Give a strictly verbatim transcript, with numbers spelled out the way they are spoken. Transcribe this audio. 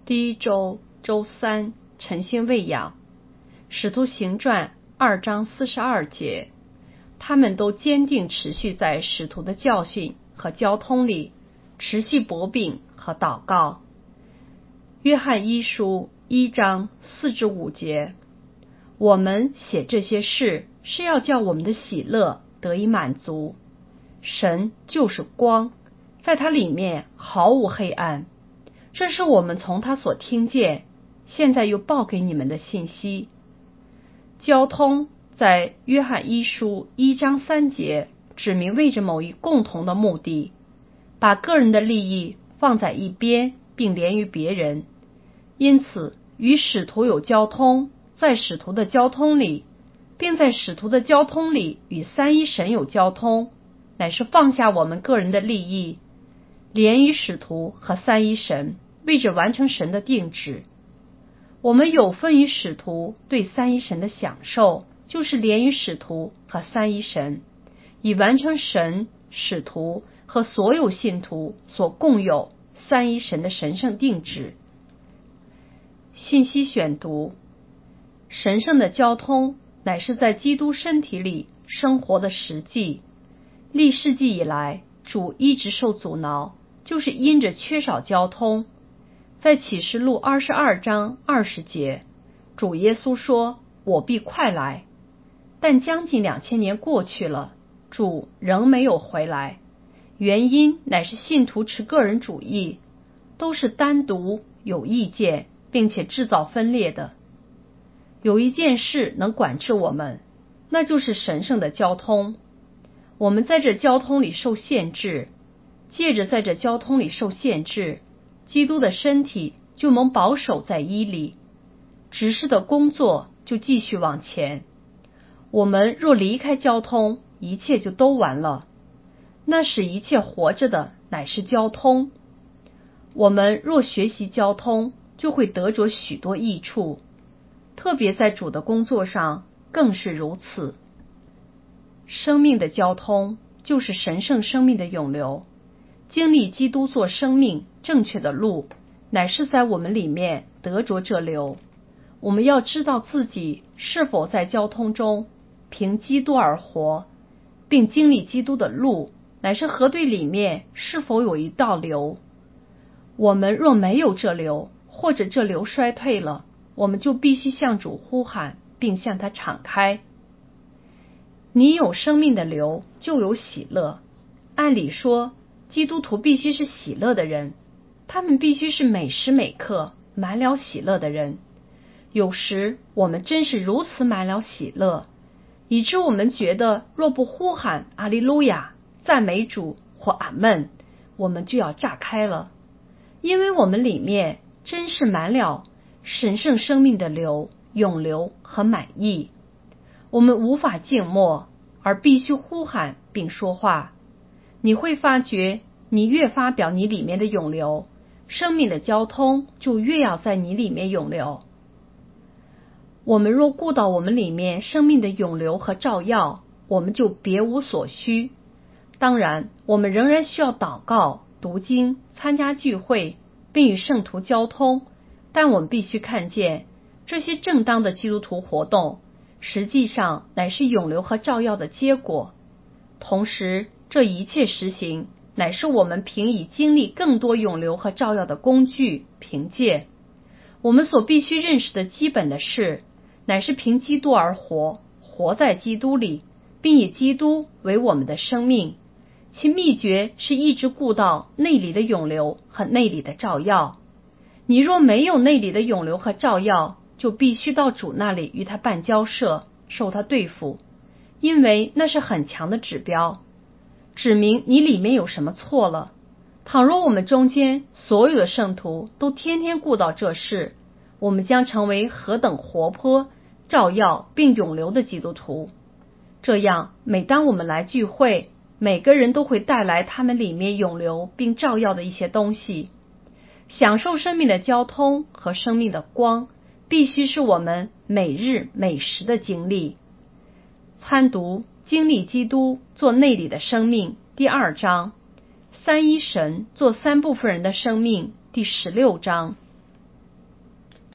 第一周周三，晨星喂养。使徒行传二章四十二节，他们都坚定持续在使徒的教训和交通里，持续薄饼和祷告。约翰一书一章四至五节，我们写这些事是要叫我们的喜乐得以满足。神就是光，在他里面毫无黑暗。这是我们从他所听见，现在又报给你们的信息。交通在约翰一书一章三节指明为着某一共同的目的，把个人的利益放在一边，并连于别人。因此与使徒有交通，在使徒的交通里，并在使徒的交通里与三一神有交通，乃是放下我们个人的利益，连于使徒和三一神，为着完成神的定旨。我们有分于使徒对三一神的享受，就是连于使徒和三一神，以完成神、使徒和所有信徒所共有三一神的神圣定旨。信息选读：神圣的交通乃是在基督身体里生活的实际。历世纪以来，主一直受阻挠，就是因着缺少交通。在启示录二十二章二十节，主耶稣说：“我必快来。”但将近两千年过去了，主仍没有回来。原因乃是信徒持个人主义，都是单独有意见，并且制造分裂的。有一件事能管制我们，那就是神圣的交通。我们在这交通里受限制，借着在这交通里受限制，基督的身体就蒙保守在衣里，执事的工作就继续往前。我们若离开交通，一切就都完了。那使一切活着的乃是交通。我们若学习交通，就会得着许多益处，特别在主的工作上更是如此。生命的交通就是神圣生命的涌流，经历基督做生命正确的路，乃是在我们里面得着这流。我们要知道自己是否在交通中凭基督而活，并经历基督的路，乃是核对里面是否有一道流。我们若没有这流，或者这流衰退了，我们就必须向主呼喊，并向他敞开。你有生命的流，就有喜乐。按理说，基督徒必须是喜乐的人，他们必须是每时每刻满了喜乐的人。有时我们真是如此满了喜乐，以致我们觉得若不呼喊阿利路亚、赞美主或阿们，我们就要炸开了。因为我们里面真是满了神圣生命的流、涌流和满意。我们无法静默，而必须呼喊并说话。你会发觉，你越发表你里面的涌流，生命的交通就越要在你里面涌流。我们若顾到我们里面生命的涌流和照耀，我们就别无所需。当然，我们仍然需要祷告、读经、参加聚会，并与圣徒交通，但我们必须看见，这些正当的基督徒活动实际上乃是涌流和照耀的结果。同时，这一切实行乃是我们凭以经历更多涌流和照耀的工具凭借。我们所必须认识的基本的事，乃是凭基督而活，活在基督里，并以基督为我们的生命。其秘诀是一直顾到内里的涌流和内里的照耀。你若没有内里的涌流和照耀，就必须到主那里与他办交涉，受他对付，因为那是很强的指标，指明你里面有什么错了。倘若我们中间所有的圣徒都天天顾到这事，我们将成为何等活泼、照耀并涌流的基督徒。这样，每当我们来聚会，每个人都会带来他们里面涌流并照耀的一些东西。享受生命的交通和生命的光，必须是我们每日每时的经历。参读经历基督做内里的生命第二章，三一神做三部分人的生命第十六章。